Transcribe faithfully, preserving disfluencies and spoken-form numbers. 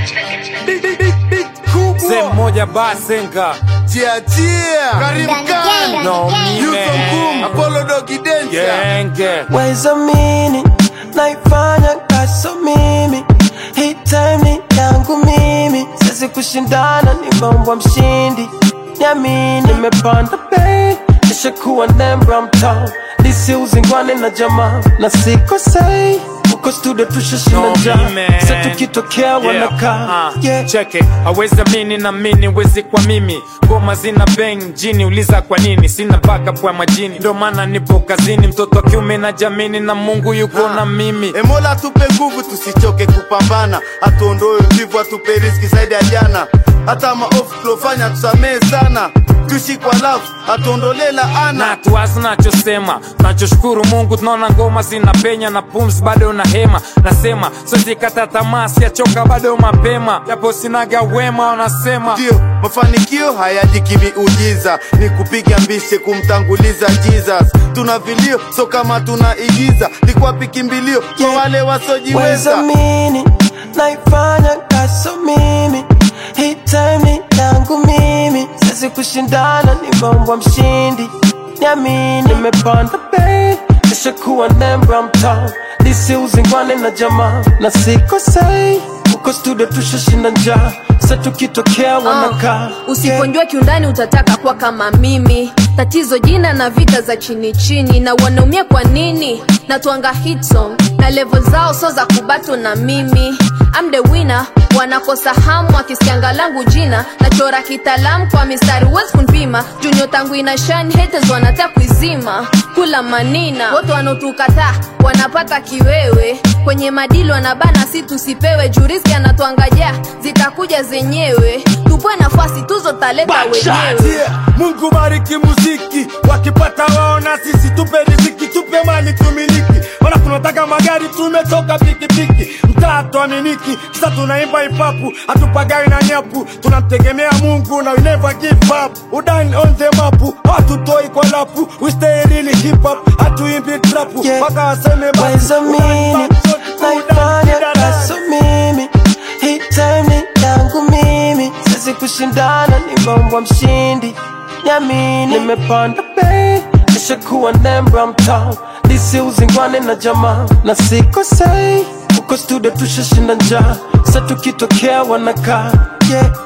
Big big big big kubwa Sema moja basenga Tia tia Karim Khan No Yusuf Kum Apollo Dogi Denja Genge Weza mini naifanya kaso mimi hii time ni yangu mimi Sisi kushindana nimeumbwa mshindi Niamini nimepanda bei Nisha kuwa nembra mtao Disi uzingwane na jamaa Na siko say Uko studio tushashina njaa Sa tukitokea wanaka yeah. Check it Haweza mini na mini wezi kwa mimi Goma zina bang jini uliza kwa nini Sina backup kwa majini Ndo maana nipo kazini Mtoto kiume na jamini Na Mungu yuko na mimi E Mola tupe nguvu tusichoke kupambana Atuondoe uvivu atupe riski zaidi ya jana Hata ma-off flow fanya tusamee sana Tushi kwa love, atuondole laana Na tuwazi nachosema Nachoshukuru Mungu tunaona ngoma zina penya Na pumzi bado na hema Nasema, sozi kata tamaa siachoka bado mapema Japo sinaga wema wanasema Dio, mafanikio hayaji kimiujiza Ni kupiga mbishe kumtanguliza Jesus Tuna vilio, so kama tunaigiza Ni kwa pikimbilio, kwa wale wasojiweza Weza mini, naifanya kaso mimi hii time ni yangu mimi Sisi kushindana nimeumbwa mshindi Niamini nimepanda bei Nisha kuwa nembra mtao Disi uzingwane na jamaa Na siko say Uko studio tushashinda njaa Sa tukitokea wanaka uh, Usiponjua yeah. Kiundani utataka kwa kama mimi Tatizo jina na vita za chini chini Na wanaumia kwa nini Na tuanga hit song Na level zao so za kubato na mimi I'm the winner Wanakosa hamu wakisianga langu jina Nachora kitalamu kwa mistari wezi kunpima Junior tangu ina shine haters wanataka kuizima Kula manina Woto wanotukata wanapata kiwewe Kwenye madili wanabana si tusipewe Juriski anatuangaja zitakuja zenyewe Tupwe nafasi tuzo taleta wenyewe yeah. Mungu bariki muziki Wakipata waona sisi tupe riziki Tupe mali tumiliki Wana tunataka magari tumetoka piki piki Mtato aminiki Kisa tunaimba ipapu Hatupagawi na nyapu Tunamtegemea Mungu na we never give up Udine on the mapu Hatutoi kwa lapu We stay really hip hop Hatuimbi trapu Waka waseme bapu Weza mini naifanya kaso mimi hii time ni yangu mimi Sisi kushindana nimeumbwa mshindi Niamini nimepanda bei Nisha kuwa nembra mtao Disi uzingwane na jamaa Na siko say Uko studio tushashinda njaa Sa tukitokea wanaka yeah.